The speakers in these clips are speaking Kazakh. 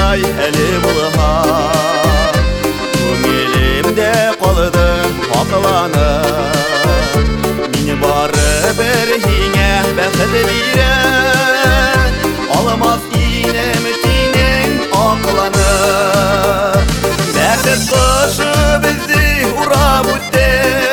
ай әлі бұлға көңілімде қалды ақыланып мені бары бір еңе бәқіт берер алмас инем тинен ақыланып бәқіт құшы бізді ұрап өтті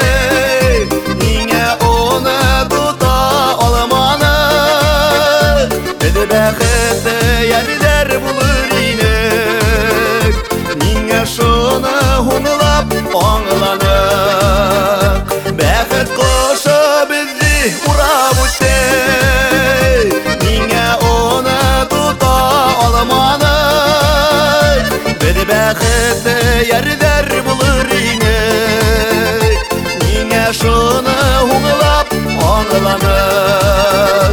неге оны тұта алманы бізді бәқітті ярдер бұлыр енік неге шыны оңылап аңыланық бәқіт құшы бізді ұрап өтті неге оны тұта алманы бізді бәқітті ярдер бұлыр енік неге шыны оңылап аңыланық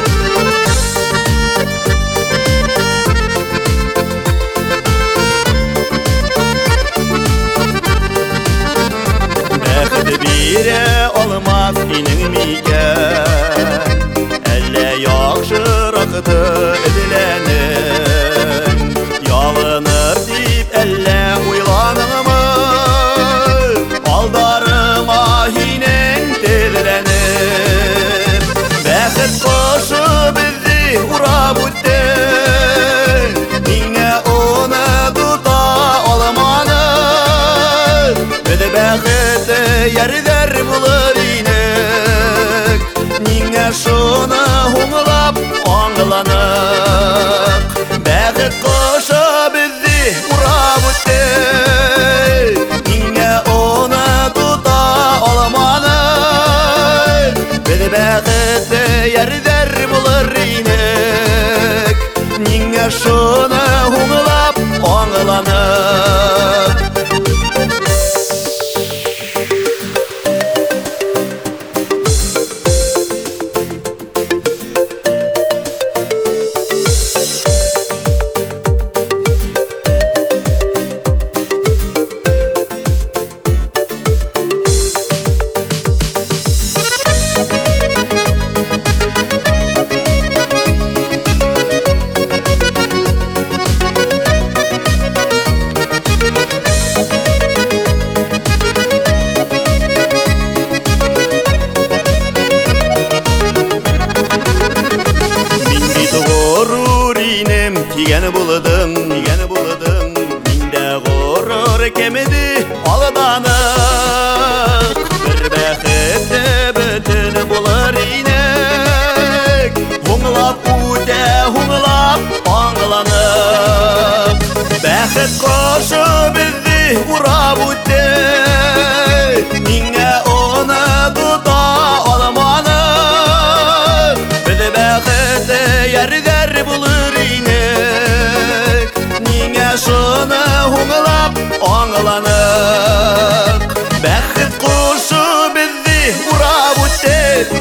Бире olmaz inin miyge Elle yakşıraktı edilenin Yalınır deyip elle uylanır mı Aldarıma hinen delirenir Bəxit koşu bizi urab üttü Ninge onu tuta olmanır Bedi bəxit yerder bulur inek Ninge şunu hoңlap аңланық Бәқіт құшы бізді ұрап өтті Ninge оны тұта алманы Беді бәқітті yerder bulur inek Ninge şunu hoңлап аңланық Тигән булдым, миндә горор кемеди алданып Бер бәхетте бөтен булыр инек Хоңлап үтә, хоңлап аңланып Бәхет кошы безди урап үтте Ниңә оны тута алманы Без бәхетте ярдәр булыр инек Ниңә шуны хоңлап аңланып Бәхет кошы безди урап үтте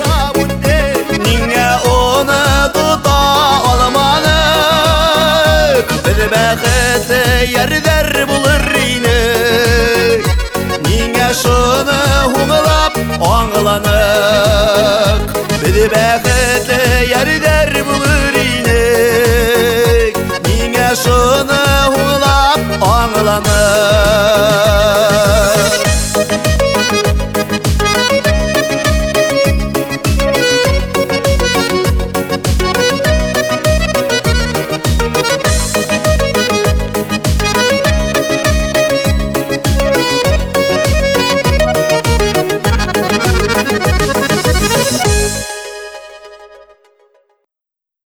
Ниңә оны тута алманы Без бәхетте ярдәр булыр инек Ниңә шуны хоңлап аңланып Без бәхетте ярдәр булыр инек Ниңә шуны хоңлап аңланып